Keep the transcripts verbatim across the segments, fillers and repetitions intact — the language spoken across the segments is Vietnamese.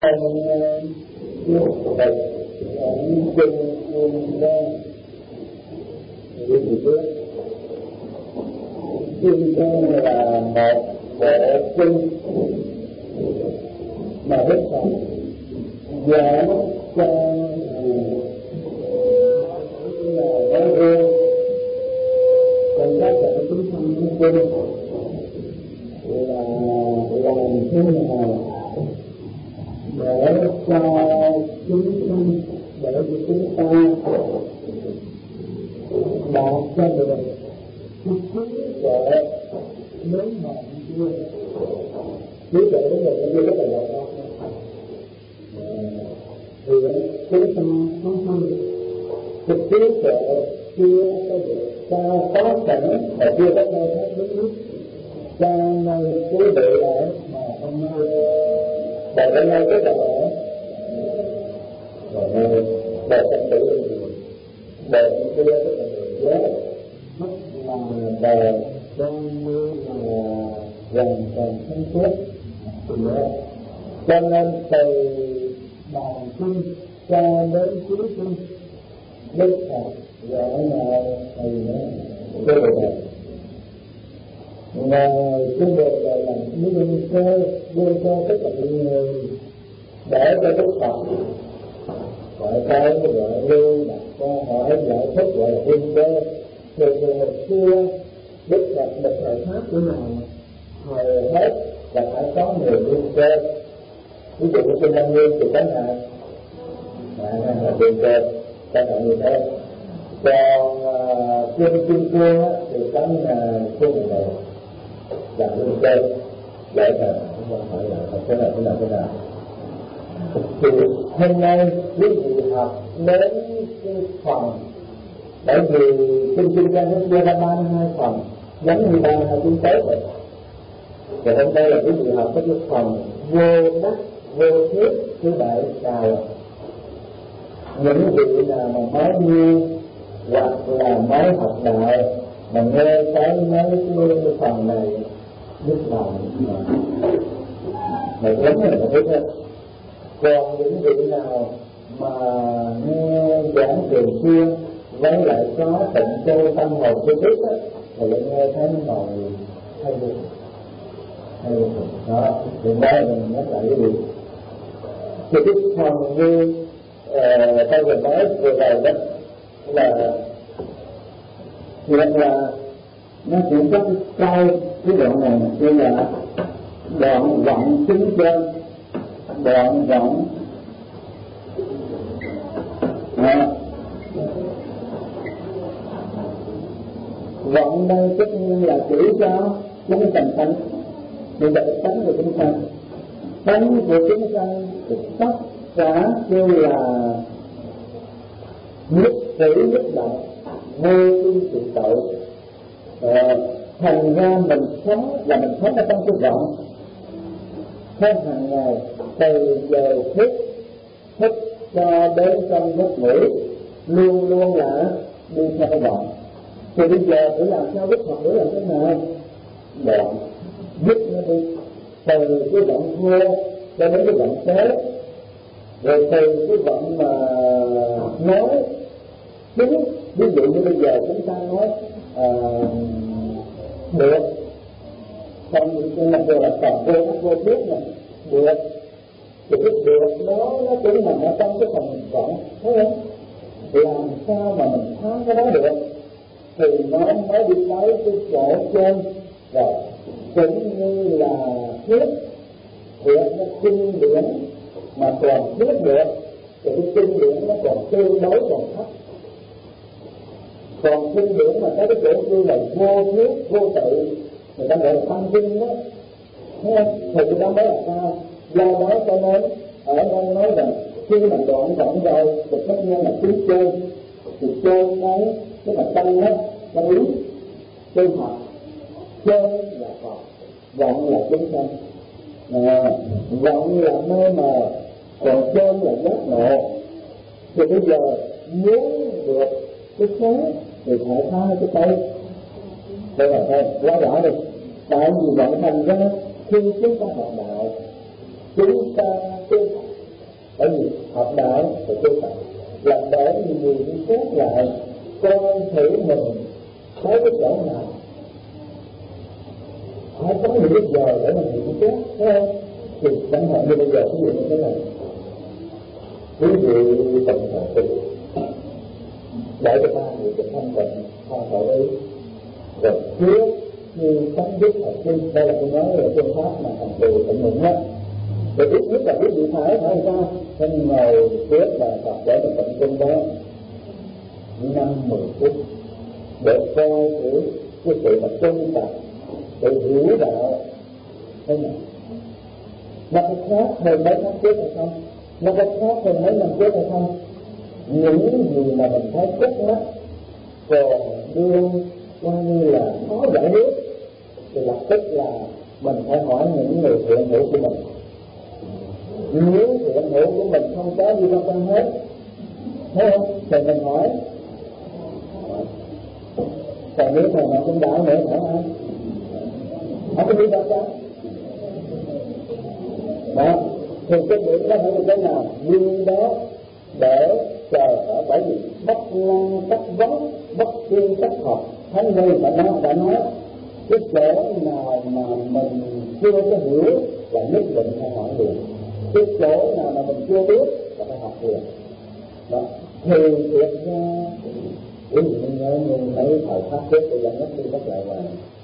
Kim Cang là một bộ kinh mà Đức Phật giảng cho là nói riêng còn các bạn chúng sanh chúng kinh là làm thế nào để cho chúng sanh, để cho chúng ta đạt cho được cái trí tuệ lớn mạnh chưa? Trí tuệ đến rồi nó rất là giàu có. Thì chúng ta không không cái trí tuệ chưa có được cao có sẵn mà chưa có khai thác đúng lúc. Cho nên quý vị ở mà hôm nay để hôm nay rất là ở rồi để tâm tử để kia rất là nhiều rất là bè trong như là gần gần thân thiết. Cho nên từ bàn kinh cho đến cuối kinh Đức Phật gọi là thầy cơ hội ngồi trên bộ đời làm nguyên cơ nguyên cơ tất cả những người để cho Đức Phật gọi cái gọi lưu đặt câu hỏi giải thích gọi là nguyên cơ. Thì hồi xưa Đức Phật một thời pháp của nào hầu hết là phải có người nguyên cơ. Ví dụ như trên Nam Nguyên thì có hai là nguyên cơ các bạn như thế. Còn trên Kim Cương thì có khung này là nguyên cơ. Vậy là không hỏi là thế nào thế nào thế nào. Thì hôm nay quý vị học đến cái phần, bởi vì trên Kim Cang nó chia ra ba mươi hai phần giống như ba mươi hai cuốn tế vậy. Và hôm nay là quý vị học cái phần vô đắc vô thiết thứ bảy chào những vị nào mà mới như hoặc là mới học đạo mà nghe tới mấy cái phần này biết lòng mà mà giống là một cái. Còn những vị nào mà nghe giảng thường xuyên với lại có tịnh châu tâm hồn chi tiết á thì lại nghe thấy nó ngồi hay được hay được đó. Thì đây mình nhắc lại cái gì thì cái phần như tôi vừa nói vừa rồi đó là việc là nó chỉ có cái câu cái đoạn này như là đoạn vọng chứng chân, đoạn vọng à, vọng đây tất nhiên là chỉ cho chúng sanh tánh, thì là tánh của chúng sanh, tánh của chúng sanh thì tất cả kêu là nhất tử nhất động vô tư sự tội. À, thành ra mình sống là mình sống ở trong cái vọng theo hàng ngày từ giờ thức thức cho đến trong giấc ngủ luôn luôn là đi theo cái vọng. Thì bây giờ phải làm sao Đức Phật để làm thế nào? Đoạn giúp nó đi từ cái vọng vô cho đến cái vọng tế, rồi từ cái vọng mà nói đúng. Ví dụ như bây giờ chúng ta nói à, được trong những mặt đồ là toàn vô các vô thiết này được, thì cái được đó nó cũng nằm ở trong cái phần vọng, thấy không? Làm sao mà mình tháo cái đó được thì nó mới đi tới cái chỗ trên rồi. Cũng như là thiết thiệt nó kinh điển mà còn thiết được thì cái kinh điển nó còn tương đối còn thấp. Còn kinh điển mà tới cái chỗ như là vô thiết vô tự người ta gọi là tâm kinh đó, thấy không? Thì cái đó mới là sao? Do đó cho nên ở đây nói rằng khi mà đoạn vọng rồi thì tất nhiên là tính chơi, thì chơi đấy cái mà tâm đó nó ý chơi học, chơi là Phật, vọng là chúng sanh, à, vọng là mê mờ, còn chơi là giác ngộ. Thì bây giờ muốn được cái sáng thì phải phá cái tay. Đây là thôi, quá rõ đi. Tại vì vậy thành ra khi chúng ta học đạo, chúng ta tu cơ tạng, là để người đi xét lại coi thử mình thấy cái chỗ nào. Phải có những cái giờ để mình nhận xét, thấy không? Thì chẳng hạn như bây giờ ví dụ như thế này, ví dụ tận hồn tu để cho ta người được thanh tịnh ta phải đấy, rồi trước như chấm dứt học sinh, đây là tôi nói là phương pháp mà thành tựu tịnh niệm đó. Rồi ít nhất là biết vị phải phải sao? Nên ngồi trước và tập để mình tận trung đó năm mười phút để coi thử cái sự mà chân tập, sự hiểu đạo thế nào. Nó có khác hơn mấy năm trước hay không? Nó có khác hơn mấy năm trước hay không? Những gì mà mình thấy trước mắt còn đương coi như là khó giải quyết thì lập tức là mình phải hỏi những người thiện hữu của mình. Nếu thiện hữu của mình không có gì trong tâm hết, thấy không? Thì mình hỏi. Còn nếu thầy nào cũng đạo nữa hỏi ai? Hỏi cái gì đó chứ? Đó, thì cái điểm đó phải như thế nào? Duyên đó để chờ ở, bởi vì bất lan tất vấn, bất tiên tất hợp. Thánh Nhân đã nói, đã nói cái chỗ nào mà mình chưa có hiểu là nhất định phải hỏi liền. Cái chỗ nào mà mình chưa biết là phải học liền. Đó, thì thiệt ra ví dụ như nhớ như mấy thời pháp trước tôi đã nhắc đi nhắc lại là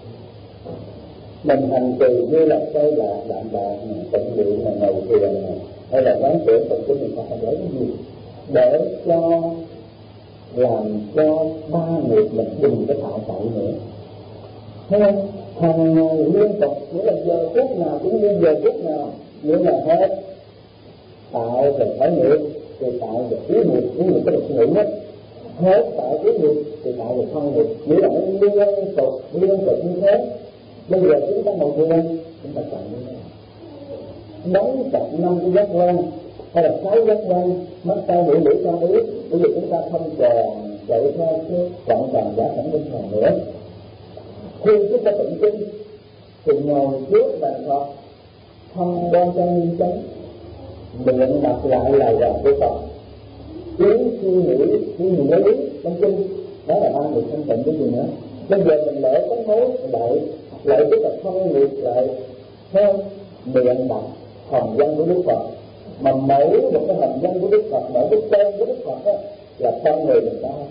mình hành trì như là cây là đạm bạc, tận luyện là ngồi thiền hay là quán tưởng tận của mình phải lấy cái gì để cho làm cho ba nghiệp mình đừng có tạo tội nữa. Thấy không? Hàng ngày liên tục, nghĩa là giờ phút nào cũng như giờ phút nào, nghĩa là hết tạo về khởi nghiệp thì tạo về ý nghiệp, ý nghiệp cái là suy nghĩ hết. Hết tạo ý nghiệp thì tạo về thân nghiệp, nghĩa là nó liên tục liên tục như thế. Bây giờ chúng ta ngồi thiền, chúng ta chọn như thế nào? Đóng chặt năm cái giác quan hay là sáu giác quan, mắt tay mũi lưỡi thân ý. Bây giờ chúng ta không còn chạy theo cái vọng tàng giả cảnh bên ngoài nữa. Khi chúng ta tụng kinh thì ngồi trước bàn Phật, không đoan trang nghiêm chánh, miệng đọc lại lời dòng của Phật, tiếng suy nghĩ, suy nghĩ lý trong kinh, đó là ba người thanh tịnh. Cái gì nữa? Bây giờ mình lễ tống hối lại lại tức là không nghiệp lại theo miệng đọc hồng danh của Đức Phật, mà mỗi một cái hồng danh của Đức Phật, mỗi cái tên của Đức Phật đó là con người mình đó.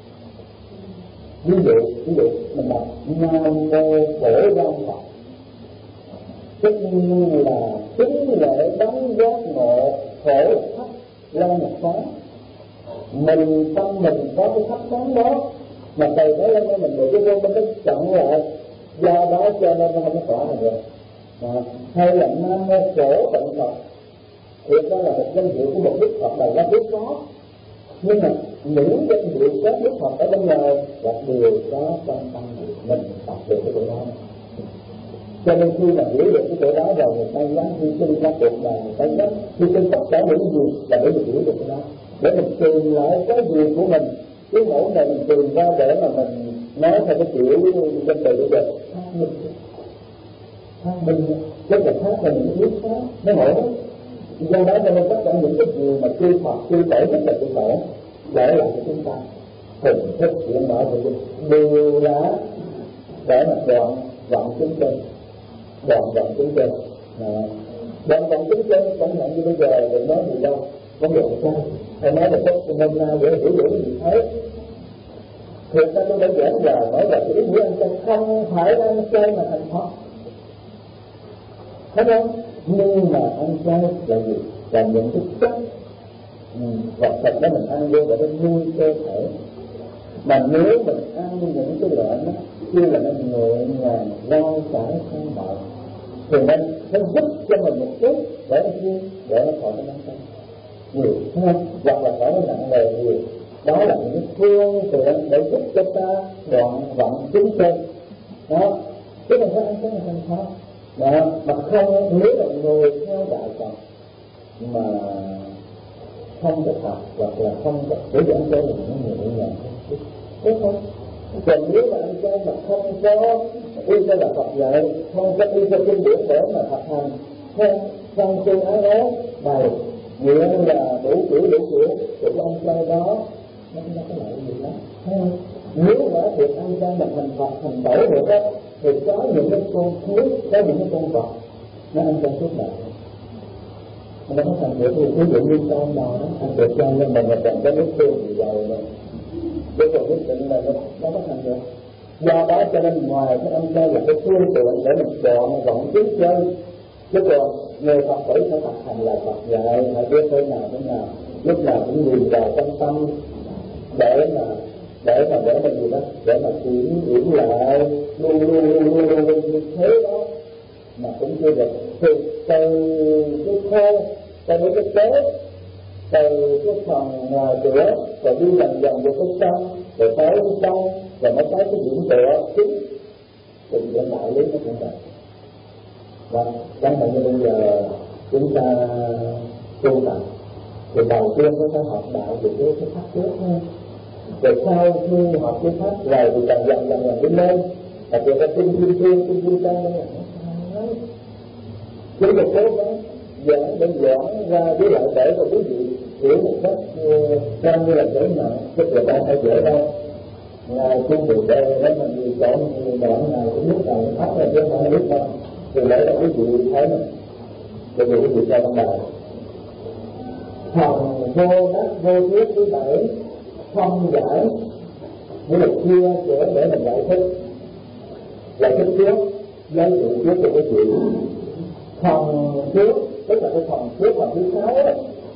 Ví dụ, ví dụ mình đọc Nam Mô Phổ Quang Phật, tất nhiên là chính lễ đóng giác ngộ khổ thấp lo nhập sáng. Mình tâm mình có cái thắp sáng đó mà thầy nói lên cho mình được cái vô mình nó chặn lại, do đó cho nên nó không có tỏa này được. À, hay là Nam Mô Phổ Tận Phật, thiệt đó là một danh hiệu của một Đức Phật đầu ra biết có, nhưng mà những danh hiệu các Đức Phật ở bên ngoài là đều có trong tâm mình tập được cái chỗ đó. Cho nên khi mà hiểu được cái chỗ đó rồi, người ta dám hy sinh ra cuộc đời, người ta dám hy sinh tất cả những gì là để mình hiểu được cái đó, để mình tìm lại cái gì của mình. Chứ mỗi ngày mình tìm ra để mà mình nói theo cái kiểu danh từ bây giờ phát minh, phát minh rất là khác là những cái khác nó nổi. Do đó cho nên tất cả những cái gì mà chư Phật chư tổ rất là chư tổ để lại cho chúng ta hình thức chuyện mở thì đều là để mà đoạn vọng chúng trên, đoạn vọng chúng trên, đoạn vọng chúng trên chẳng hạn như bây giờ đừng nói gì đâu, có đoạn sai, hay nói là tốt hôm nay để hiểu được cái gì thấy. Thì ta tôi đã giảng giờ nói là cái ý nghĩa ăn chay không phải ăn chay mà thành Phật, thấy không? Nhưng mà ăn chay là gì? Là những cái chất vật thật đó mình ăn vô để nó nuôi cơ thể. Mà nếu mình ăn những cái loại đó kia là nó nhẹ nhàng rau cải không bạo thì nó nó giúp cho mình một chút để nó chi để nó khỏi cái nắng cay nhiều, thấy không? Hoặc là khỏi nó nặng nề nhiều. Đó là những cái phương tiện để giúp cho ta đoạn vọng chính trên đó, chứ mình phải ăn cái này thành Phật đó. Mà không, nếu là người theo đạo Phật mà không thực tập hoặc là không thực để ăn chay là những người nhẹ nhàng không, đúng không? Còn nếu mà ăn chay mà không có y cho là Phật dạy, không có y cho kinh điển để mà thực hành, không không tu ái ố đầy nguyện là đủ kiểu đủ kiểu thì cái ăn chay đó nó không có lợi gì đó. Nếu đã thiệt ăn chay mà thành Phật thành Tổ được đó, thì có những cái con thú, có những cái con vật nó ăn chay suốt đời. Nó có thành được, ví dụ như con bò đó ăn được chay nhưng mà còn có nước tương thì dầu rồi, nếu còn nhất định là nó nó có thành được. Do đó cho nên ngoài cái ăn chay là cái phương tiện để mình chọn vận tiến chơi, chứ còn người Phật tử phải thực hành là Phật dạy, phải biết thế nào thế nào, lúc nào cũng nhìn vào trong tâm để mà để mà để mà gì đó, để mà chuyển chuyển lại luôn luôn luôn luôn luôn luôn như thế đó mà cũng chưa được. Từ từ cái khô cho đến cái tế, từ cái phần ngoài cửa rồi đi dần dần về cái trong, rồi tới cái trong, rồi mới tới cái điểm tựa chính, thì cái đạo lý nó cũng vậy. Và chẳng hạn như bây giờ chúng ta tu tập thì đầu tiên chúng ta học đạo thì cái cái pháp trước thôi, rồi sau khi học cái pháp rồi thì dần dần dần dần đi lên, và chúng ta tin tin tin tin tin trang đó chúng ta cố gắng giảng để giảng ra với lại để cho quý vị hiểu một cách trang như là dễ mà tức là ta phải dễ đâu. Ngài cũng được đây nếu mà nhiều chỗ nhiều đoạn này cũng biết là pháp là chứ không biết đâu, thì để cho quý vị thấy mình để quý vị cho trong đời phần vô đắc vô thuyết thứ bảy không giải, nghĩa là chia sẻ để mình giải thích giải thích trước giới thiệu trước cho quý vị. Phần trước tức là cái phần trước phần thứ sáu đó,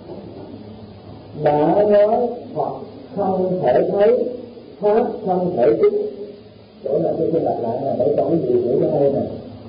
đã nói Phật không thể thấy, pháp không thể chứng. Chỗ là tôi xin lặp lại là để cho quý vị hiểu cái hay này.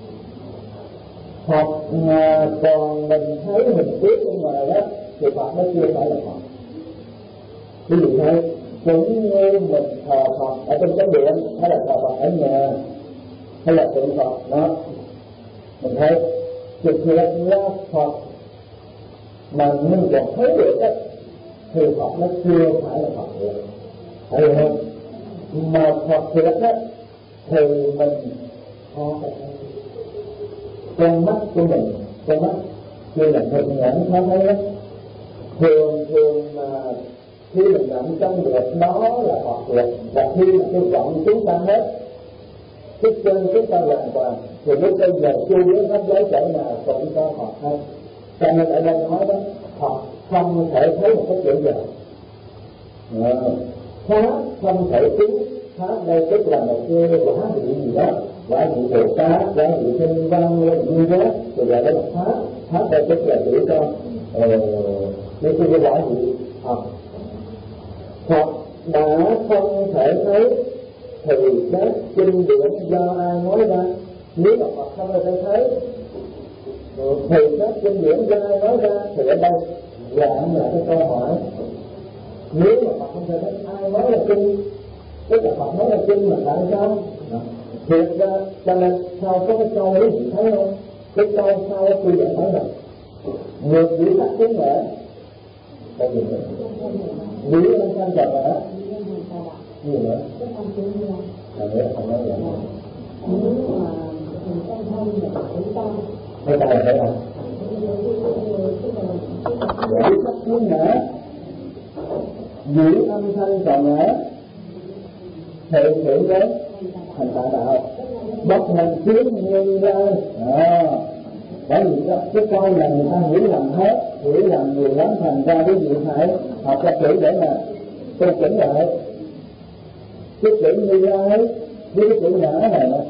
Phật mà còn mình thấy hình biết bên ngoài đó thì Phật nó chưa phải là Phật. Quý vị thấy cũng như mình thờ Phật ở trong cái điện hay là thờ Phật ở nhà hay là tượng Phật đó, mình thấy thực hiện là Phật mà mình còn thấy được đó, thì Phật nó chưa phải là Phật được, phải không? Mà Phật thiệt đó thì mình khó phải thấy. Con mắt của mình, con mắt khi là thực nhãn khó thấy đó, thường thường mà khi mình nhận chân được đó là Phật thiệt, và khi mà cái vọng chúng ta hết, cái chân chúng ta hoàn toàn, thì lúc bây giờ chu biến pháp giới trở nào cũng có Phật hết. Cho nên ở đây nói đó, Phật không thể thấy một cách dễ dàng. Pháp không thể chứng, pháp đây tức là một cái quả vị gì đó, quả vị Bồ Tát, quả vị Thiên Văn, quả vị Như Thế, thì gọi đó là pháp. Pháp đây tức là chỉ cho mấy cái quả vị Phật. Phật đã không thể thấy thì các kinh điển do ai nói ra? Nếu mà Phật không thể thấy thì các kinh điển do ai nói ra? Thì ở đây dạng là cái câu hỏi. Nếu mà Phật không thể thấy, ai nói là kinh? Tức là Phật nói là kinh mà tại sao? Thiệt ra cho nên sau có cái câu ấy chị thấy không? Cái câu sau quy định nói rằng ngược dĩ sắc tiếng lẽ. Câu gì nữa? Dĩ nó sang trần lẽ. Gì nữa? Là nghĩa không nói vậy. Cái này phải không? Dĩ sắc tiếng lẽ, dĩ âm thanh trần lẽ, thị thiện đến thành tạ đạo, bất hành kiến như ra. À, bởi vì cái câu này người ta hiểu lầm hết, hiểu lầm nhiều lắm, thành ra quý vị phải học ra chữ để mà tu chỉnh lại. Cái chữ như ra ấy với cái chữ nhã này nè,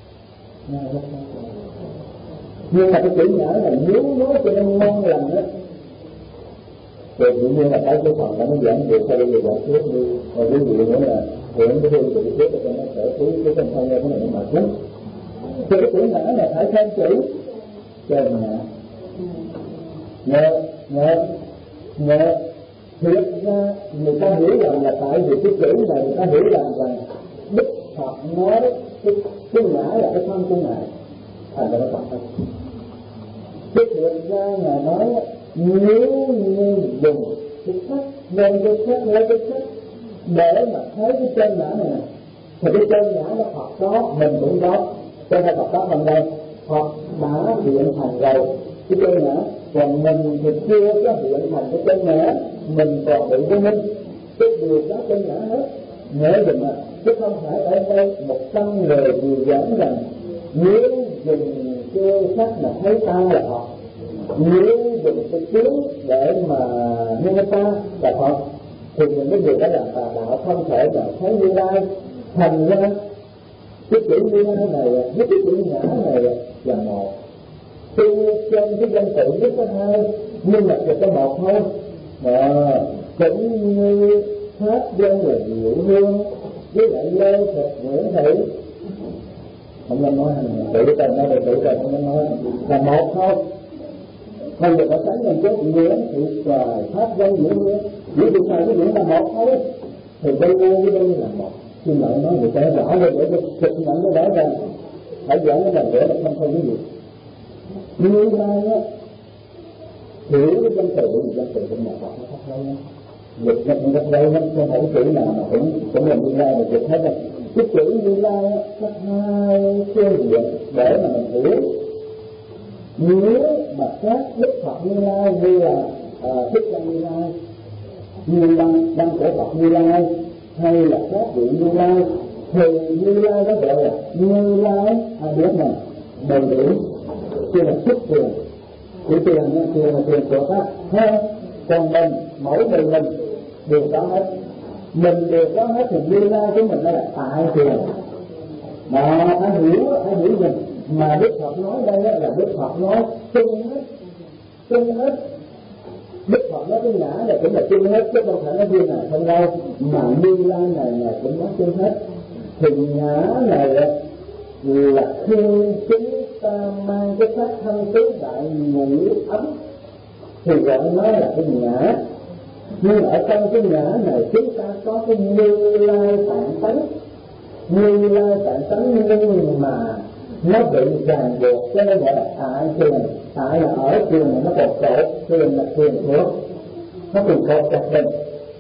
nhưng mà cái chữ nhã này nếu nói cho nên ngon lành á thì tự nhiên là cái cái phần đó nó giảm được sau đây giảm trước đi. Và ví dụ nữa là hiện cái hương của cái trước cho nó sở thú cái thân thân lên cái này mà trước thì cái chữ nhã này phải thêm chữ trời nhã nhớ nhớ nhớ. Thiệt ra người ta hiểu rằng là tại vì cái chữ này người ta hiểu rằng là Đức Phật nói cái, cái ngã là cái thân của Ngài, thành ra nó Phật thôi. Cái thiệt ra Ngài nói nếu như dùng cái sách, nên cái sách lấy cái sách để mà thấy cái chân ngã này này, thì cái chân ngã nó Phật đó, mình cũng có, cho nên Phật đó thành đây Phật đã hiện thành rồi cái chân ngã. còn mình thì chưa có hiện thành cái chân ngã, mình còn bị vô minh, cái điều đó chân ngã hết. Nhớ dùm ạ, chứ không phải ở đây một trăm người vừa giảng rằng nếu dùng cơ sắc mà thấy ta là Phật, nếu dùng cái tiếng để mà nghe ta là Phật, thì những cái điều đó là tà đạo, không thể nào thấy Như Lai. Thành ra cái chữ Như Lai này với cái chữ ngã này là một. Tuy trên cái danh tự biết có hai, nhưng mà chỉ có một thôi. Mà cũng như pháp dân là Diệu Hương với lại Lê Phật Nguyễn Thị, không nên nói tự tên nó tự tên không nên nói là một thôi. Không được có sánh nhân chết Nguyễn Thị Xoài, pháp dân Diệu Hương những điều này cái những là một thôi, thì đây đây với đây là một. Xin lỗi nói người ta rõ lên để cho trực nhận cái đó ra, phải giảng cái lần nữa là không không cái gì. Như Lai á, hiểu cái danh từ của danh từ cũng là Phật nó khác nhau. Dịch nó cũng khác nhau, nó không phải chữ nào mà cũng cũng là Như Lai mà dịch hết rồi. Cái chữ Như Lai á, có hai phương diện để mà mình hiểu. Nếu mà các Đức Phật Như Lai như là uh, Thích Ca Như Lai, Như Đăng Đăng của Phật Như Lai, hay là các vị Như Lai, thì Như Lai nó gọi là Như Lai ai biết mà đầy đủ, chưa là xuất tiền, chỉ tiền nha, tiền là tiền của pháp ha. Còn mình mỗi người mình đều có hết, mình đều có hết, thì Như Lai của mình là tại tiền. Mà phải hiểu, phải hiểu mình. Mà Đức Phật nói đây là Đức Phật nói chung hết, chung hết. Đức Phật nói cái ngã này cũng là chung hết, chứ không phải nói riêng này không đâu. Mà Như Lai này là cũng nói chung hết. Thì ngã này là khi chúng ta mang cái pháp thân tứ đại ngũ ấm thì gọi nó là cái ngã. Nhưng ở trong cái ngã này chúng ta có cái Như Lai tạng tánh. Như Lai tạng tánh nhưng mà nó bị ràng buộc, cho nên gọi là tại tiền. Tại là ở tiền mà nó còn cột, tiền là tiền của nó còn cột chặt mình.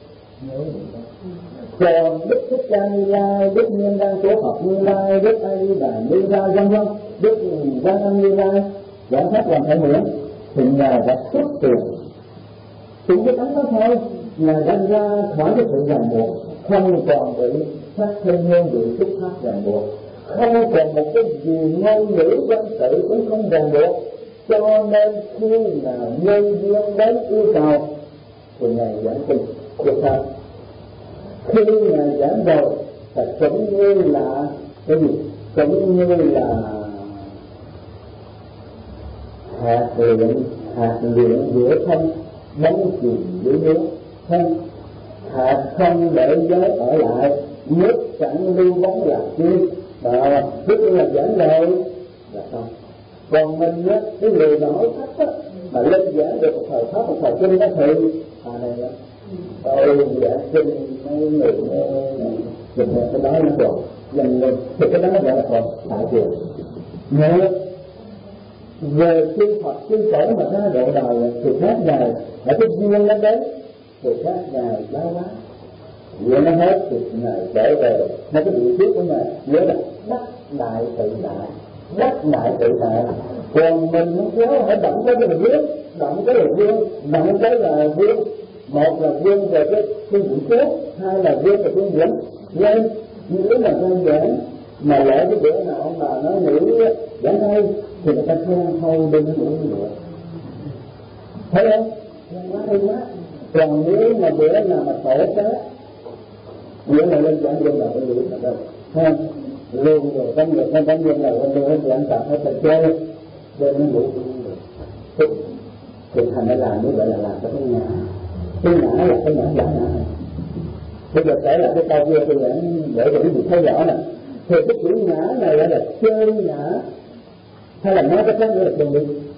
Còn Đức Thích Ca Như Lai, Đức Nhiên Đăng của Phật Như Lai, Đức A Di Đà Như Lai, vân vân, Đức Văn Âm Như Lai, giảng pháp làm thể nguyện, thì ngài đã xuất tiền. Cũng cái tánh đó thôi, ngài đã ra khỏi cái sự ràng buộc, không còn bị phát thêm nhân bị xuất phát ràng buộc, không còn một cái gì ngôn ngữ văn tự cũng không ràng buộc. Cho nên khi nào nhân duyên đến yêu cầu thì ngài giảng kinh được sao? Khi ngài giảng rồi thì cũng như là cái gì? Cũng như là hạt luyện, hạt luyện giữa thân bóng chìm dưới nước, thân hạt không để giới ở lại, nước chẳng lưu bóng là chi. Đó, tức là giảng rồi là xong. Còn mình á, cái người mà nói thách á, mà lên giảng được một thời pháp, một thời kinh đó thì à này đó, tôi giảng kinh mấy người dịch ra cái đó nó còn dần lên, thì cái đó nó gọi là còn tại tiền. Nhớ về sư Phật sư tổ mà ra độ đời thì khác ngài, ở cái duyên nó đến thì khác ngài giáo hóa. Duyên nó hết thì ngài trở về, nó cái vị trí của ngài nhớ là đắc đại tự đại, đắc đại tự đại. Còn mình không kéo phải đậm cái là vương, đậm cái là vương, đậm cái là vương. Một là vương về cái phương diện tốt, hai là vương về phương diện nhân. Nhưng nếu mà đơn giản mà lỡ cái bữa nào ông bà nói nghĩ giảng hay thì người ta khen thôi đừng có nữa nữa, thấy không? Quá hay quá. Còn nếu mà bữa nào mà khổ quá, bữa nào lên giảng viên là phải luyện là đâu, ha? Luôn rồi tâm lực không tâm viên là lên lên giảng tập hay tập chơi, chơi nó ngủ thì thì thành ra làm như vậy là làm cho cái ngã, cái ngã là cái ngã giả ngã này. Bây giờ kể là cái câu kia tôi để để cho quý vị thấy rõ nè. Thì cái chữ ngã này là chơi ngã, hay là nói cái khác nữa là chân lý.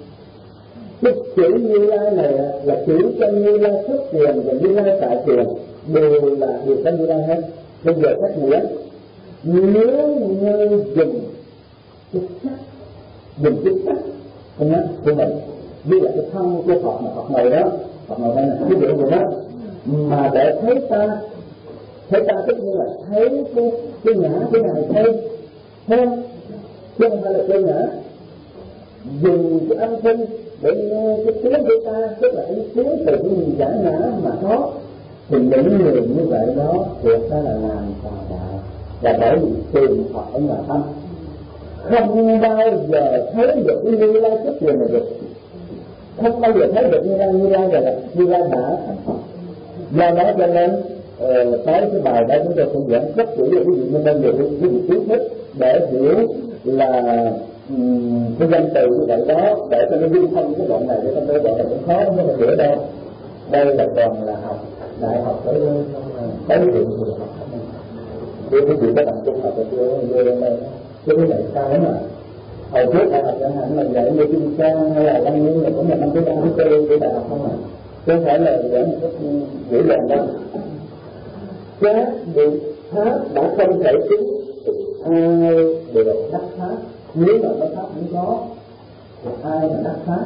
Cái chữ Như Lai này là chữ chân Như Lai xuất tiền và Như Lai tại tiền đều là đều có Như Lai hết. Bây giờ cách nghĩa, nếu như dùng chức sắc, dùng chức sắc không nhớ của mình, như là cái thân của Phật mà Phật ngồi đó, Phật ngồi đây là cái điều gì đó, mà để thấy ta, thấy ta tức như là thấy cái cái ngã cái này thấy, thấy không? Chứ không phải là cái ngã. Dùng cái âm thanh để nghe cái tiếng của ta, tức là cái tiếng từ cái gì giả ngã mà có, thì những người như vậy đó thiệt ra là làm tà đạo, và bởi vì tìm họ ở ngoài tâm, không bao giờ thấy được cái Như Lai xuất hiện này được, không bao giờ thấy được Như Lai. Như Lai là Như Lai đã thành Phật. Do đó cho nên uh, tới cái bài đó chúng tôi cũng giảng rất kỹ về cái gì như nên được cái gì kiến thức để hiểu là um, cái danh từ như vậy đó, để cho nó liên thông cái đoạn này, để chúng tôi đoạn này cũng khó không có hiểu đâu. Đây là còn là học đại học tới tới chuyện thì học thì cái gì các bạn trung học ở chưa vô đây đây chứ cái này sao mà hồi trước đại học chẳng hạn là dạy như kinh trang hay là văn nguyên là cũng là năm thứ ba thứ tư của đại học không à, chứ không phải là dạy một cách dễ dàng đâu. Các biện pháp đã không thể chứng thì ai đều đắc pháp, nếu mà có pháp cũng có thì ai mà đắc pháp.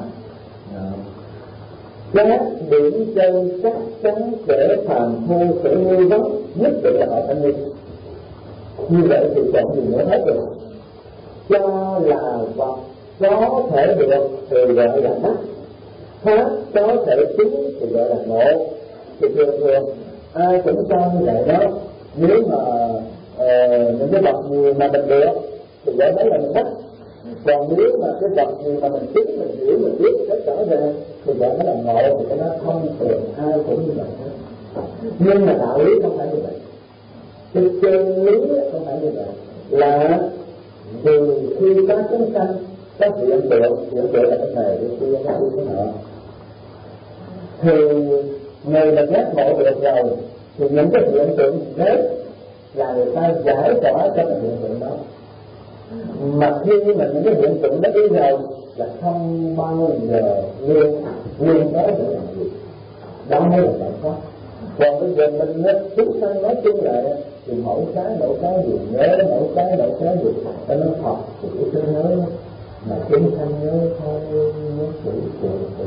Các điểm chân chắc chắn kẻ phàm phu sẽ ngu dốt, nhất định là họ phải ngu. Như vậy thì còn gì nữa hết rồi. Cho là vật có thể được thì gọi là đắc, pháp có thể chứng thì gọi là ngộ. Thì thường thường ai cũng cho như vậy đó. Nếu mà uh, những cái vật gì mà mình được thì gọi đó là mình đắc. Còn nếu mà cái vật gì mà mình chứng, mình hiểu, mình biết tất cả ra thì gọi nó là ngộ, thì cái nó không thường ai cũng như vậy hết. Nhưng mà đạo lý không phải như vậy, cái chân lý không phải như vậy, là từ khi có chúng sanh có hiện tượng, hiện tượng là cái này, cái kia, cái kia, cái nọ, thì người mà giác ngộ được rồi thì những cái hiện tượng hết là người ta giải tỏa cho cái hiện tượng đó. Mà khi mà những cái hiện tượng đó đi rồi là không bao giờ liên liên tới được làm gì, đó mới là giải thoát. Còn bây giờ mình nói chúng sanh nói chung lại thì mỗi cái mỗi cái gì nhớ, mỗi cái mỗi cái gì ta nói học thì cũng cứ nhớ, mà chúng sanh nhớ thôi, nhớ chữ chữ chữ.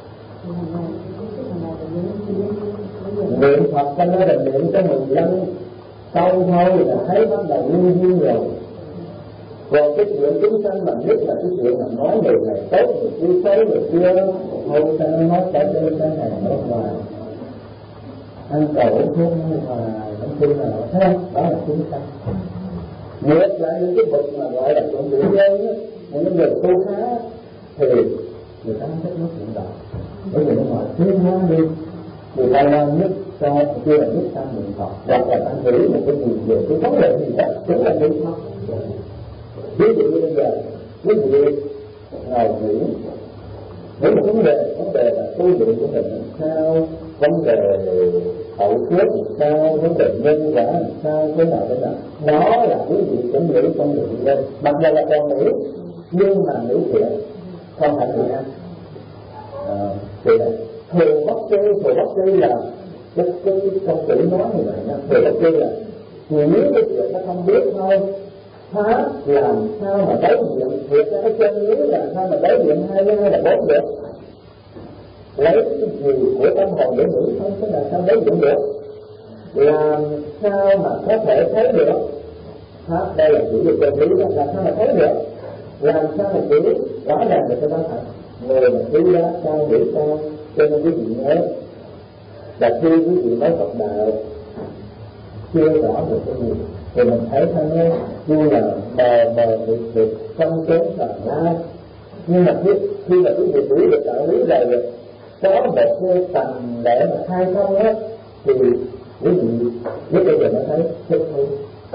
Niệm Phật ta nói là niệm cho mười lăm câu thôi là thấy bắt đầu lưu duyên rồi. Còn cái chuyện chúng sanh mà nhất là cái chuyện mà nói người này tốt, người kia xấu, người kia thôi ta nói cả trên cái này nói ngoài, ăn cầu thuốc và những thứ nào thế, đó là chúng sanh. Ngược lại những cái bậc mà gọi là chuẩn bị nhân á, những người tu khá thì người ta không thích nói chuyện đó, bởi vì nó ngoài thiên hóa đi, người ta làm nhất cho kia là nhất tâm niệm Phật, hoặc là bạn nghĩ một cái gì về cái vấn đề gì đó chính là niệm Phật. Ví dụ như bây giờ, ví dụ như ngài nghĩ nếu một vấn đề, vấn đề là tu luyện của mình làm sao, vấn đề hậu phước làm sao, vấn đề nhân quả làm sao, thế nào thế nào, đó là quý vị cũng nghĩ trong luyện lên, mặc dù là còn nghĩ nhưng mà nghĩ thiện, không phải nghĩ ăn. À, thì là thường bất kỳ, thường bất kỳ là cái cái công tử nói như vậy nha, thường bất kỳ là chỉ cái chuyện nó không biết thôi. Pháp làm sao mà đối diện, việc ra cái chân lý làm sao mà đối diện hai với hai là bốn được, lấy cái gì của tâm hồn để nghĩ không thế là sao đối diện được, làm sao mà có thể thấy được. Pháp đây là chỉ về chân lý, làm sao mà thấy được, làm sao mà chỉ rõ ràng được cái đó thật. Người mà cứ đó sao nghĩ sao, cho nên quý vị nhớ là khi quý vị nói Phật đạo chưa rõ được cái gì thì mình thấy thân ấy như là bờ bờ biệt biệt trong chốn tàn lai. Nhưng mà khi, khi mà quý vị biết được đạo lý rồi, có một cái tầm để mà khai thông á thì quý vị lúc bây giờ nó thấy thích thôi,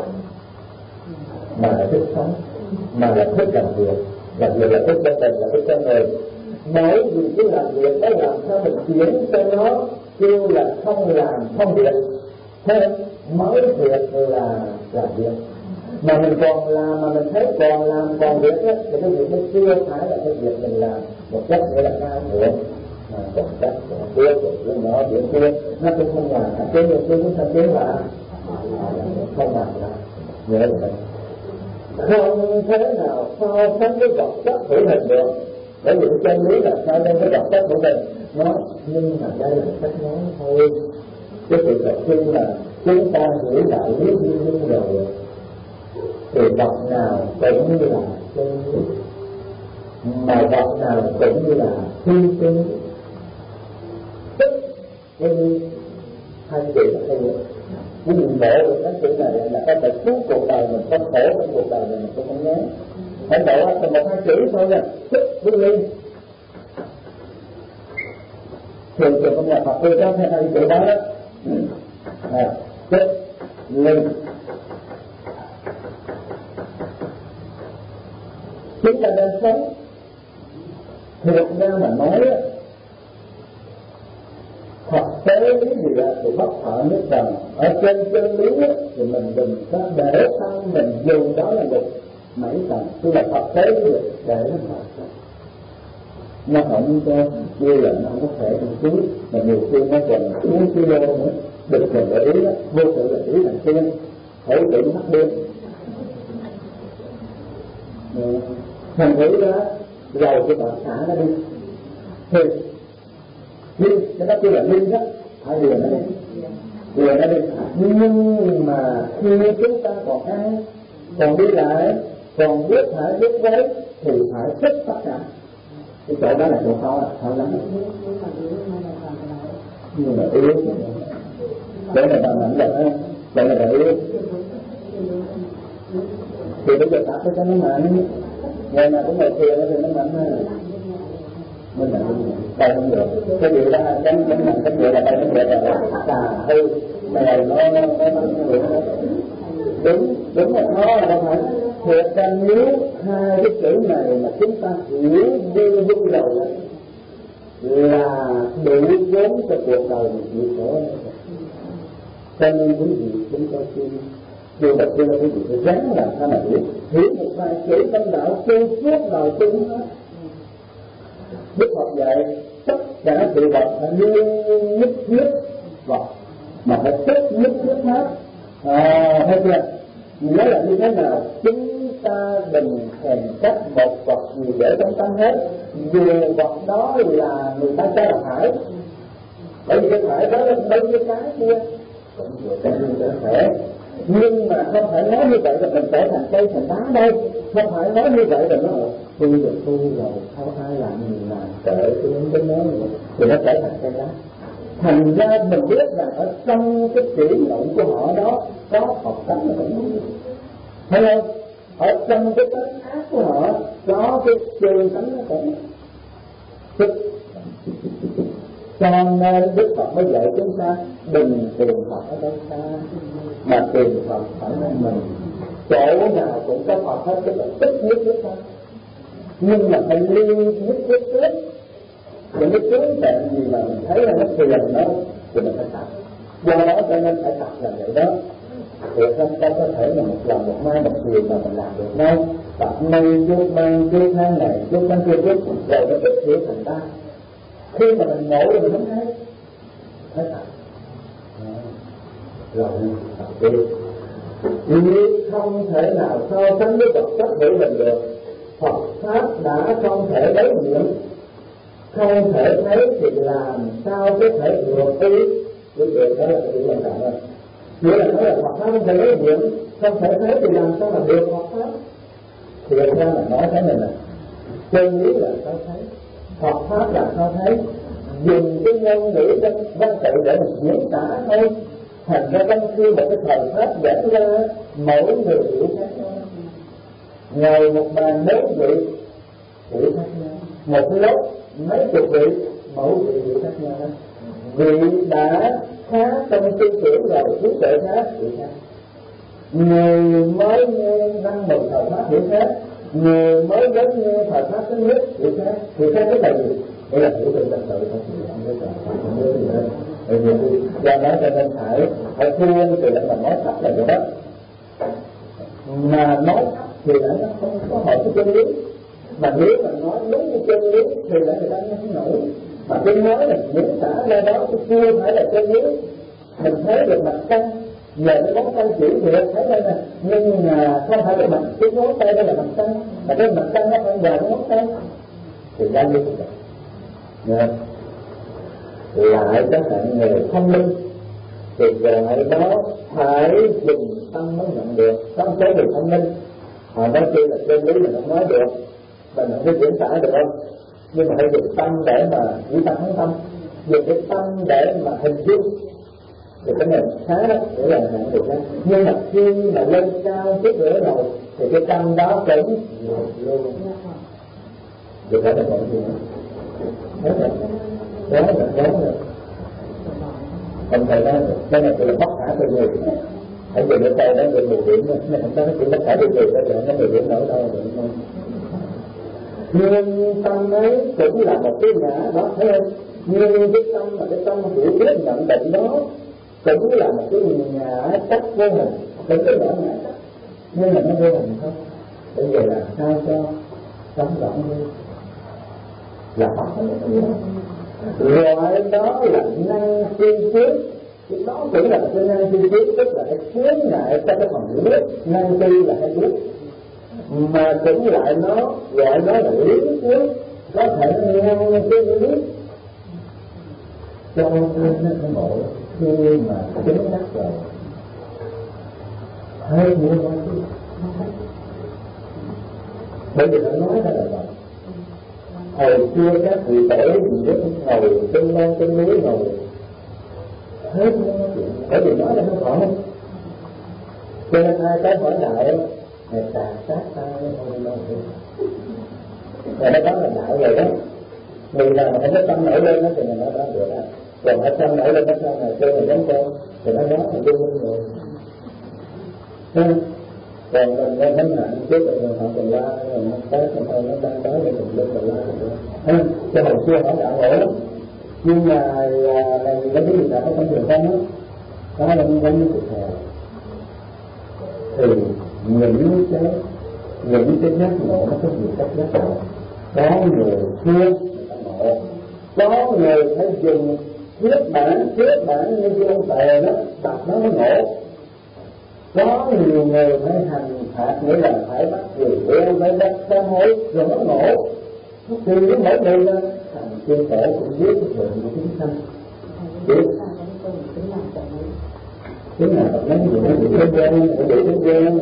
mà là thích sống, mà là thích làm việc, làm việc là thích cho mình, là thích cho người. Bởi vì cái làm việc đó làm sao mình chuyển cho nó kêu là không làm không việc, thế mới việc là làm việc. Mà mình còn làm mà mình thấy còn làm còn việc á thì cái việc nó chưa phải là cái việc mình làm một cách nghĩa là cao thượng, mà còn cách còn kia còn kia nó chuyện kia nó cũng không làm. Cái việc kia chúng ta chế là không làm là nhớ vậy, không thế nào so sánh với vật chất hữu hình được. Bởi vì chân lý là sao đây cái vật chất của mình nó, nhưng mà đây là cách nói thôi. Cái sự thật chung là chúng ta hiểu đạo lý như như rồi thì vật nào cũng như là chân lý. mà vật nào cũng như là thiên tư tức cái hai chữ nó hay lắm. Ví dụ mổ được cái chữ này là có thể cứu cuộc đời mình, có khổ trong cuộc đời mình cũng không nhớ. Hãy mổ ra một hai chữ thôi nha, tức với ly. Thường thường trong nhà Phật tôi có hai chữ đó đó, à, tức ly. Chúng ta đang sống thiệt ra mà nói á, thật tế lý gì á thì bất thọ nhất rằng ở trên chân lý á, thì mình đừng có để thân mình dùng đó là một mấy tầng, tức là thật tế lý để nó thật nó không có như là nó không có thể trong túi mà nhiều khi nó còn bốn kilo nữa, đừng cần để ý đó, vô sự là ý thành tiên hãy tự mắt đêm thành thử ra dầu cái bạn xả nó đi thì đi cái đó kêu là đi đó phải liền nó đi liền nó đi. Nhưng mà khi chúng ta còn ăn còn đi lại còn biết phải biết với thì phải thích tất cả cái chỗ đó là chỗ khó khó lắm. Nhưng mà yếu chỗ này là mạnh rồi á, chỗ này là yếu thì bây giờ tập cho nó mạnh. Ngày nào cũng ngồi thiền thì nó mạnh hơn. Mình là tay không được. Cái gì đó đánh đánh mạnh cái gì là tay không được là xà hư mèo nó nó nó nó đúng đúng là nó là không phải. Thiệt ra nếu hai cái chữ này mà chúng ta hiểu đi đúng rồi là đủ vốn cho cuộc đời mình chịu khổ. Cho nên quý vị chúng ta xin điều đầu tiên là quý vị phải ráng làm sao mà hiểu hiểu một vài chữ tâm đạo xuyên suốt đời chúng hết. Đức Phật dạy tất cả sự vật phải luôn nhất thiết vật mà phải tất nhất thiết hết. À, thấy chưa? Nhớ là như thế nào? Chúng ta đừng thèm trách một vật gì để trong tâm hết, dù vật đó là người ta cho là phải, bởi vì cái phải đó là bao nhiêu cái kia cũng vừa cái như thể. Nhưng mà không phải nói như vậy là mình trở thành cây thành đá đâu, không phải nói như vậy là nó tu được tu rồi sao ai làm gì làm kệ tôi không có nói nữa thì nó trở thành cây đá. Thành ra mình biết rằng ở trong cái chuyển động của họ đó có Phật tánh là cũng đúng, thấy không? Ở trong cái tánh ác của họ có cái trường tánh nó cũng tức. Cho nên Đức Phật mới dạy chúng ta đừng tìm Phật ở đâu xa mà tìm Phật ở nơi mình. Chỗ nào cũng có Phật hết, tức là tức nhất nhất thôi. Nhưng mà phải liên nhất nhất trước. Những cái tướng bệnh gì mà mình thấy là nó phiền nó thì mình phải tập. Do đó cho nên phải tập làm vậy đó. Thì không có thể là một lần một mai một chiều mà mình làm được đâu. Tập nay vô mang vô tháng này vô tháng kia trước rồi nó tích hiểu thành ta. Khi mà mình ngộ thì mình không thấy thấy thật rồi tập tiếp thì không thể nào so sánh với vật chất để mình được. Phật pháp đã không thể lấy niệm, không thể thấy thì làm sao có thể được ý. Cái điều đó là cái điều quan trọng hơn. Nghĩa là nói là Phật pháp không thể lấy niệm, không thể thấy thì làm sao mà được Phật pháp. Thì làm sao mà nói thế này nè, chân lý là sao thấy, Phật pháp là sao thấy, dùng cái ngôn ngữ văn tự để mình diễn tả thôi. Thành ra trong khi một cái thời pháp giảng ra, mỗi người hiểu khác nhau. Ngồi một bàn bốn vị hiểu khác nhau, một lớp mấy chục vị mỗi vị hiểu khác nhau. Vị đã khá trong tư tưởng rồi trí tuệ khác hiểu khác. Người mới nghe năng một thời pháp hiểu khác, người mới đến nghe thời pháp thứ nhất hiểu khác. Thì khác cái là gì? Đây là hiểu được trật tự không không biết là không biết gì hết. Bởi vì do đó cho nên phải phải khuyên từ đó mà nói thật là vậy đó. Mà nói thì lại nó không có hợp với chân lý. Mà nếu mà nói đúng với chân lý thì lại người ta không nổi. Mà cái nói là diễn tả ra đó cũng chưa phải là chân lý. Mình thấy được mặt trăng, giờ cái ngón tay chỉ thì thấy đây nè, nhưng mà không phải là mặt cái ngón tay đây là mặt trăng, mà cái mặt trăng nó không vào cái ngón tay thì ra như vậy. Yeah. Lại các hạng người thông minh thì lại đó phải dùng tâm mới nhận được. Trong số người thông minh họ nói kia là chân lý là không nói được, mình không có chuyển tải được không? Nhưng mà phải dùng tâm để mà chỉ tâm không tâm, dùng cái tâm để mà hình dung thì cái này khá đó để làm hạn được đó. Nhưng mà khi mà lên cao chút nữa rồi thì cái tâm đó cũng luôn được phải là mọi gì nữa đó là đó là đó là ông thầy nói cái này là bất khả tư nghị. Hãy dùng cái tay đó để mười điểm đó, nhưng không có nó chỉ bất khả tư nghị đó là nó mười điểm nổi đâu rồi thôi. Nhưng tâm ấy cũng là một cái ngã đó thấy không? Nhưng cái tâm là cái tâm của biết nhận định đó cũng là một cái ngã cách vô hình, cũng cái ngã ngã cách, nhưng mà nó vô hình không. Bây giờ làm sao cho sống rõ hơn là Phật gọi đó là năng thiên trước. Cái đó cũng là một cái năng thiên trước, tức là cái chướng ngại cho cái phần biết. Năng tri là cái biết, mà cũng lại nó gọi nó là lý trước, có thể ngăn cái biết cho nên nó ngộ. Khi mà chứng đắc rồi hết muốn nói chứ, bởi vì nó nói ra là vậy. Hồi xưa các vị tổ gì đó ngồi trên non trên núi ngồi hết muốn nói chuyện, bởi vì nói là nó rõ. Cho nên hai cái hỏi đạo này tàn sát ta không đâu được. Rồi nó đó là đạo rồi đó. Vì là mà không có tâm nổi lên đó thì mình nói đó được đó. Còn ở tâm nổi lên nó sao mà kêu mình giống con thì nó nói là tôi minh rồi. Còn mình lên thánh hạnh trước rồi mình học Cần La rồi nó tới không thôi nó đang tới rồi mình lên Cần La rồi. Cho hồi xưa hỏi đạo nổi lắm. Nhưng mà là gì đó cái gì là có trong trường con đó. Đó là như giống như cuộc hè. Thì những cái những cái giác ngộ nó có nhiều cách giác ngộ. Có người thương người ta ngộ, có người phải dùng thiết bản thiết bản như ông Tề đó đặt nó mới ngộ. Có nhiều người phải hành phạt, nghĩa là phải bắt người yêu, phải bắt sám hối rồi nó ngộ. Thì những mỗi người là thành tiên tổ cũng biết cái chuyện của chúng sanh. Biết chính là tập mấy gì nó bị thế gian, nó bị thế gian.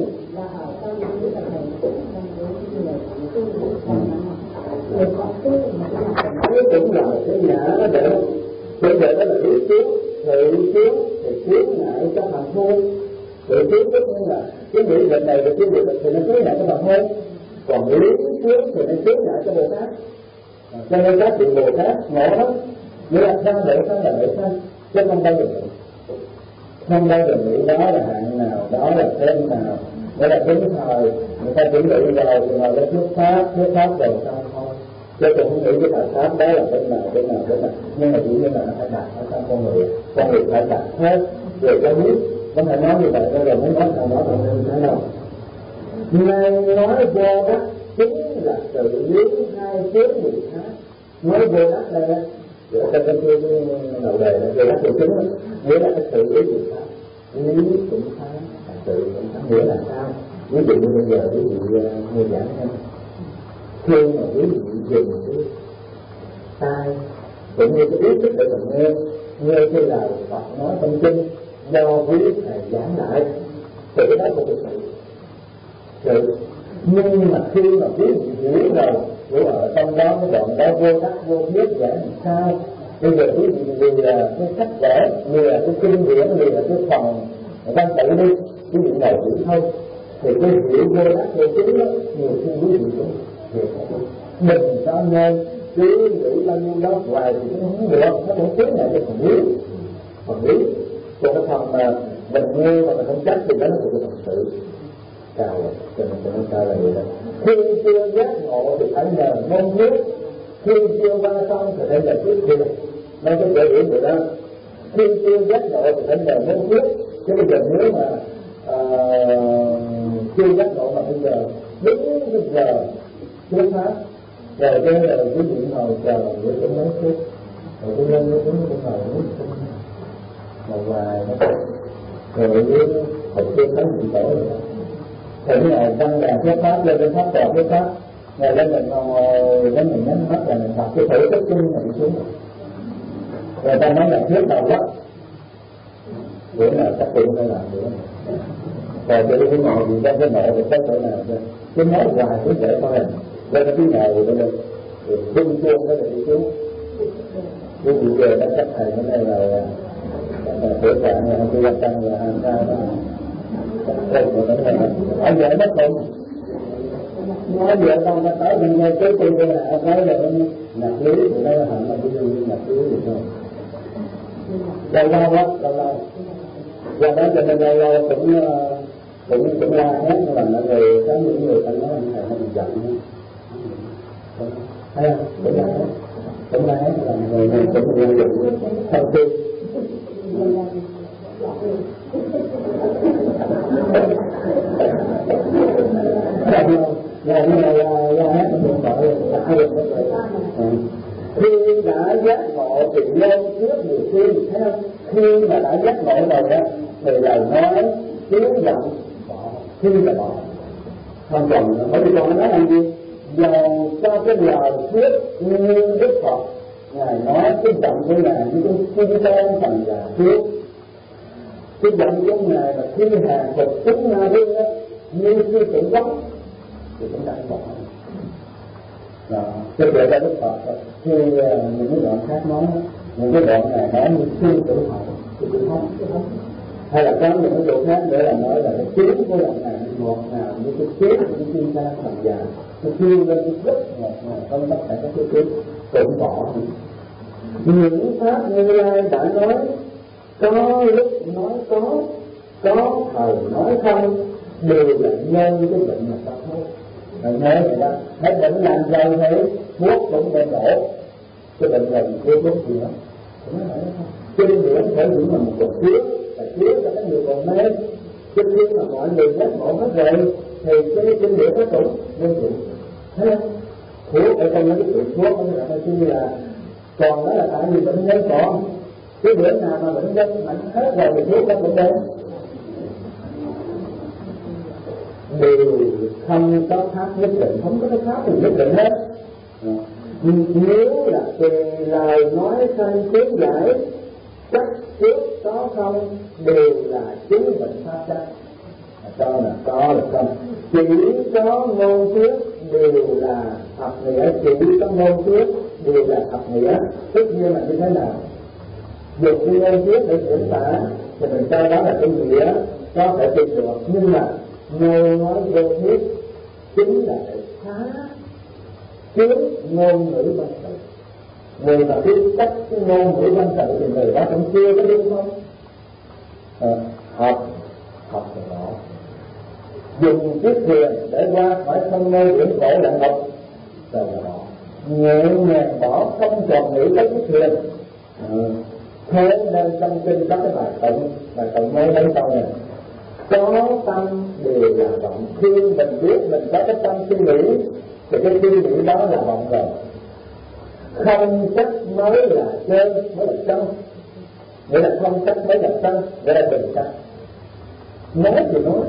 Cái cũng là một cái ngã đó để bây giờ đó là lý trước, thị trước thì chướng ngại cho hành hôn. Thị trước tức là cái nghĩ việc này và cái việc thì nó chướng ngại cho hành hôn. Còn lý trước thì nó chướng ngại cho Bồ Tát. Cho nên các vị Bồ Tát ngộ lắm. Nghĩa là sao để sao là để sao, chứ không bao giờ nghĩ. Không bao giờ nghĩ đó là hạng nào, đó là tên nào. Nghĩa là đúng thời người ta chuẩn bị rồi thì họ đã thuyết pháp, thuyết pháp rồi sao không. Chứ tôi không nghĩ cái bài pháp đó là bên nào, bên nào, bên nào. Nhưng mà chỉ như là nó phải đạt ở trong con người. Con người phải đạt hết về cái biết. Có thể nói như vậy rồi mới nói sao đó còn nên thế nào. Ngài nói vô đắc chính là sự lý hai chướng người khác. Nói vô đắc đây đó, giữa trong cái đầu đề là vô đắc sự chính đó. Nghĩa là cái sự lý người khác. Lý cũng khác, sự cũng khác. Nghĩa là sao? Ví dụ như bây giờ ví dụ người giảng em khi mà quý vị dùng cái tai cũng như cái ý thức để mình nghe nghe cái lời Phật nói trong kinh do quý thầy giảng lại thì cái đó là cái sự sự nhưng mà khi mà quý vị hiểu rồi hiểu ở trong đó cái đoạn đó vô đắc vô biết giảng làm sao. Bây giờ quý vị vì là cái sách vở, vì là cái kinh điển, vì là cái phần văn tự đi quý vị ngồi hiểu thôi thì cái hiểu vô đắc vô chính đó nhiều khi quý vị cũng hiểu không. Mình cho nên cứ nghĩ bao nhiêu đó hoài thì cũng không được, nó cũng tiến lại cho phần lý phần lý còn cái phần mà mình nghe mà mình không chắc thì đó là một cái phần sự cao rồi, cho nên cho nên cao là vậy đó. Khi chưa giác ngộ thì phải nhờ mong trước, khi chưa qua xong thì phải nhờ trước kia. Nên cái thể hiện vậy đó, khi chưa giác ngộ thì phải nhờ mong trước. Chứ bây giờ nếu mà uh, chưa giác ngộ mà bây giờ đúng cái giờ trước pháp rồi cái là cái chuyện ngồi chờ với cái mấy phút rồi cái lên cái đứng cái ngồi nước ngồi hoài nó rồi với hồi xưa có những tổ rồi thì cái ngày đăng đàn thuyết pháp lên cái pháp trò thuyết pháp ngày lên mình ngồi lên mình nhắm mắt là mình đọc cái thể tích kinh này xuống rồi ta nói là thuyết đầu quá bữa nào chắc tiện phải làm nữa rồi cái cái ngồi gì trong cái nội thì có chỗ nào chứ nói hoài cũng dễ coi. Đây là cái ngày của mình, rung chuông đó là đi xuống. Cái vị về nó chấp hành cái này là là tuổi trạng là không có gia tăng là hàng sao đó. Không có cái này, ở giờ nó không. Nói giờ con ta tới mình nghe cái chuyện này, ông nói là nạp lý thì nó hẳn là cái gì nạp lý thì thôi. Lâu lâu đó, lâu lâu. Và đó cho nên lâu lâu cũng cũng cũng la hét mà là người có những người ta nói như thế nó bị giận. Thấy không? Cũng la hét. Cũng la hét là người người cũng bị giận. Không tin. Là như là la hét nó cũng gọi là đã được hết rồi. Khi đã giác ngộ thì lên trước nhiều khi, thấy không? Khi mà đã giác ngộ rồi đó thì lời nói tiếng giận bỏ, khi là bỏ không còn nữa. Bởi vì còn nói làm gì? Dầu cho cái lời thuyết như Đức Phật Ngài nói cái giận của Ngài như cái kim cang thành là thuyết, cái giận của Ngài là khi hàng phục chúng na đi đó như khi tưởng gốc thì cũng đã bỏ. Đó, cho vậy là Đức Phật khi những cái đoạn khác nói, những cái đoạn này nói như sư tử hậu thì cũng không, hay là có những cái chỗ khác để là nói là cái tiếng của đoạn này ngọt ngào như cái tiếng của những chuyên gia thành già, cái kêu lên cái rất ngọt ngào trong tất cả các cái tiếng cũng bỏ. Những pháp Như Lai đã nói có lúc nói có, có thời nói không, đều là nhân cái bệnh mà ta thôi. Rồi nhớ vậy đó, hết bệnh làm sao thế, thuốc cũng đem đổ, cái bệnh này thuốc thuốc gì đó, cũng nói vậy không? Kinh điển thể hiện là một cuộc chứa, là chứa cho các người còn mê, chứ khi mà mọi người giác ngộ hết rồi, thì cái kinh điển nó cũng nên chịu, thấy không? Thuốc ở trong cái chuyện thuốc nó là như là, còn đó là tại vì bệnh nhân còn, cái bữa nào mà bệnh nhân mạnh hết rồi thì thuốc nó cũng đến. Đều không có pháp nhất định, không có cái pháp gì nhất định hết. Nếu là về lời nói sanh tiếng giải, chắc trước có không đều là chứng bệnh pháp chắc. Cho là có là không, chỉ có ngôn thuyết đều là thật nghĩa, chỉ có ngôn thuyết đều là thật nghĩa. Tất nhiên là như thế nào? Dùng cái ngôn thuyết để diễn tả thì mình cho đó là cái nghĩa có thể tin được, nhưng mà ngôn nói vô thuyết chính là để phá trước ngôn ngữ văn tự. Người mà biết cách cái ngôn ngữ văn tự thì người đó cũng chưa có đúng không? À, học học từ đó dùng chiếc thuyền để qua khỏi sông nơi biển khổ lạnh ngục rồi là bỏ, nhẹ nhàng bỏ, không còn nghĩ tới chiếc thuyền. Ừ. Thế nên trong kinh các cái bài tụng, bài tụng mấy mấy câu này, có tâm đều là vọng. Khi mình biết mình có cái tâm suy nghĩ thì cái suy nghĩ đó là vọng rồi. Không chắc mới là chân, mới là chân. Nghĩa là không chắc mới là chân, nghĩa là bình chắc. Nói thì nói,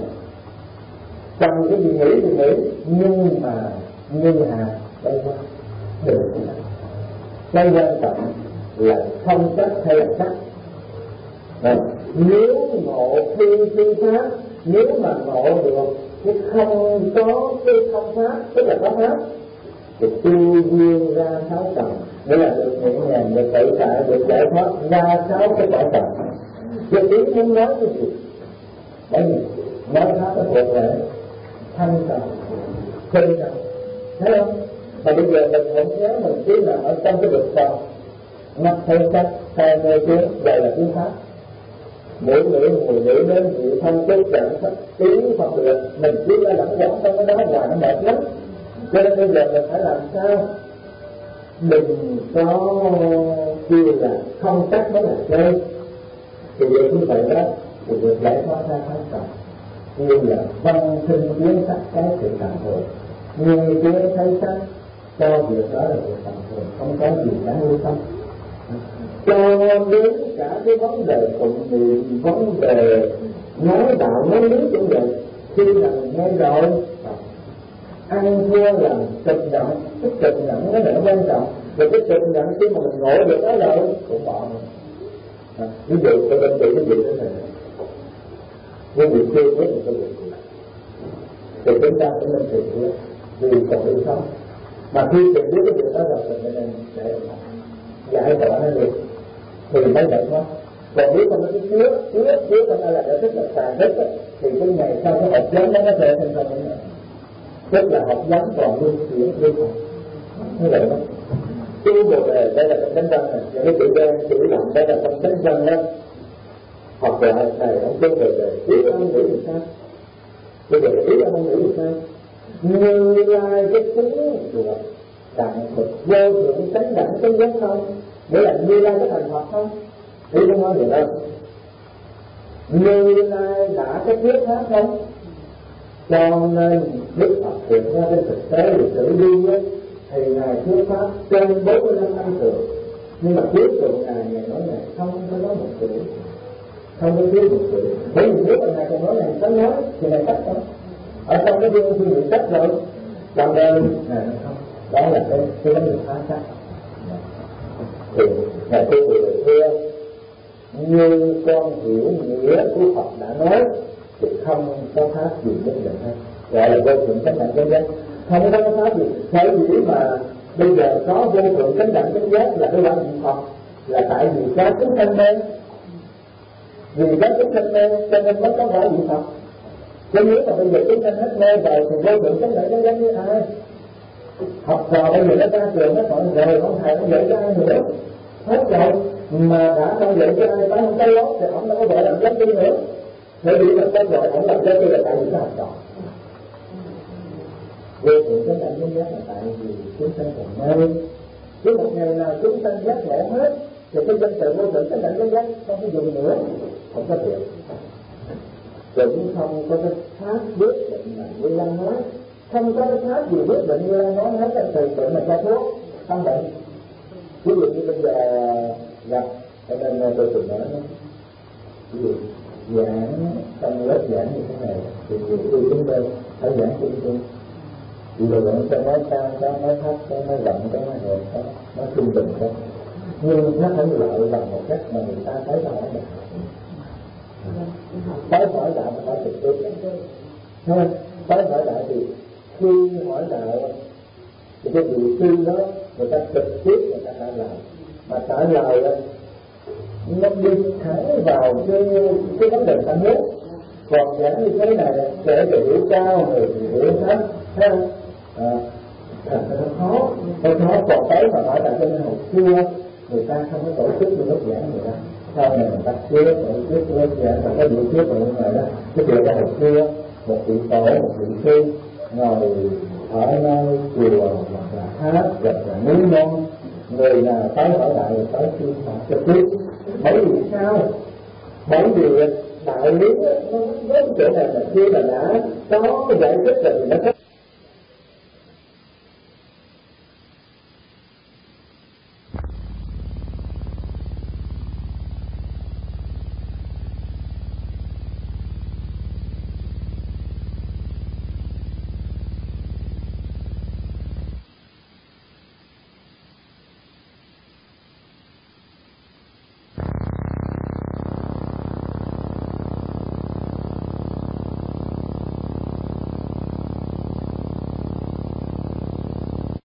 cần cái gì nghĩ thì nghĩ, nhưng mà như hà đây qua được. Cái quan trọng là không chắc hay là chắc. Đấy. Nếu ngộ phi phi pháp, nếu mà ngộ được cái không có cái không pháp, tức là có pháp, thì tiêu nhiên ra sáu tầng, nghĩa là được nhẹ nhàng, được tự tại, được giải thoát ra sáu cái cõi tầng. Cái ý muốn nói cái gì? Bởi vì nói pháp nó thuộc về thanh tầng, tinh tầng, thấy không? Mà bây giờ mình không nhớ mình chỉ là ở trong cái vực tầng, mắt thấy sắc, tai nghe tiếng, vậy là tiếng pháp. Mỗi người ngồi để đến vị thanh chất chẳng sắc tiếng Phật được, mình cứ ra lẫn quẩn trong cái đó hoài nó mệt lắm. Cho nên bây giờ mình phải làm sao đừng có kêu là không chắc mới là chơi. Thì vậy như vậy đó thì được giải thoát ra pháp tầng, như là văn sinh kiến sắc cái sự tạm thời, như kiến thấy sắc cho việc đó là việc tạm thời, không có gì đáng lưu tâm. Cho đến cả cái vấn đề tụng niệm, vấn đề nói đạo nói lý cũng vậy. Khi là mình nghe rồi ăn thua là trực nhận, cái trực nhận nó là quan trọng. Rồi cái trực nhận khi mà mình ngộ được đó rồi cũng bỏ rồi. À, ví dụ tôi đơn vị cái gì thế này, cái việc chưa biết là cái việc gì thì chúng ta cũng nên thực hiện vì còn đi sống. Mà khi tìm biết cái điều đó rồi thì mình để giải tỏa nó đi thì mới giải thoát. Còn nếu không có cái chứa chứa chứa không phải là để rất là tàn rất thì cái ngày sau cái hộp giống nó có thể thành công nữa, tức là hộp giống còn luôn chuyển đi không như vậy đó. Cái bộ đề đây là trong chánh văn này, những cái chữ đen chữ nặng đây là trong chánh văn đó. Học lại này ông kêu về đề ý ông nghĩ thì sao? Bây giờ ý ông nghĩ thì sao? Như lai cái tướng được đặng thực vô thượng chánh đẳng chánh giác không? Nghĩa là Như Lai có thành Phật không? Ý không nói vậy đâu. Như Lai đã có thuyết pháp không? Cho nên Đức Phật hiện ra trên thực tế lịch sử đi ấy, thì Ngài thuyết pháp trên bốn mươi lăm năm trường. Nhưng mà cuối cùng Ngài Ngài nói Ngài không có nói một chữ, không có thuyết một chữ. Bởi vì nếu mà Ngài còn nói Ngài có nói thì Ngài tắt không? Ở trong cái viên thiên bị tắt rồi. Trong đây Ngài nói không. Đó là cái cái vấn đề phá xác. Thì Ngài thưa người thưa, như con hiểu nghĩa của Phật đã nói thì không có pháp gì nhất định hết, gọi là vô thượng chánh đẳng chánh giác. Không có pháp gì. Sở dĩ mà bây giờ có vô thượng chánh đẳng chánh giác là cái bản thân Phật, là tại vì có chúng sanh mê, vì có chúng sanh mê cho nên mới có quả vị Phật. Chứ nếu mà bây giờ chúng sanh hết mê rồi thì vô thượng chánh đẳng chánh giác với ai? Học trò bây giờ nó ra trường nó còn rồi ông thầy nó dạy cho ai nữa hết rồi, mà đã không dạy cho ai phải không cái lót thì ông đâu có gọi làm giáo sư nữa. Bởi vì mình có gọi ông làm giáo sư là tại vì nó học trò. Vô thượng chánh đẳng chánh giác là tại vì chúng sanh còn mê. Chứ một ngày nào chúng sanh giác ngộ hết thì cái danh từ vô thượng chánh đẳng chánh giác không có dùng nữa, không có thiệt. Rồi cũng không có cái pháp quyết định mà Như Lai nói, không có cái pháp gì quyết định Như Lai nói hết là từ từ mà cho thuốc không bệnh. Ví dụ như bây giờ gặp cho nên tôi thường nói ví dụ giảng trong lớp giảng như thế này thì nhiều khi chúng tôi phải giảng chung chung, vì rồi bạn sẽ nói cao có nói thấp có nói rộng có nói hẹp có nói trung bình có, nhưng nó không lợi bằng một cách mà người ta thấy ta hỏi đạo. Tới hỏi đạo mà hỏi trực tiếp thôi. Tới hỏi đạo thì khi hỏi đạo thì cái vị sư đó người ta trực tiếp người ta trả lời, mà trả lời đó nó đi thẳng vào cái cái vấn đề ta muốn. Còn giảng như thế này sẽ để hiểu cao người thì hiểu thấp, thấy không? À, thật là nó khó, nó khó. Còn tới mà hỏi tại cho nên hồi xưa người ta không có tổ chức những lớp giảng người ta, sau này người ta chưa tổ chức lớp giảng và có buổi trước ở ngoài đó. Cái việc là hồi xưa một vị tổ, một vị sư ngồi ở nơi chùa hoặc là tháp hoặc là núi non, người nào tới hỏi lại rồi tới chuyên họ trực tiếp. Bởi vì sao? Bởi vì đại lý nó với chỗ này là khi mà đã có giải thích rồi thì nó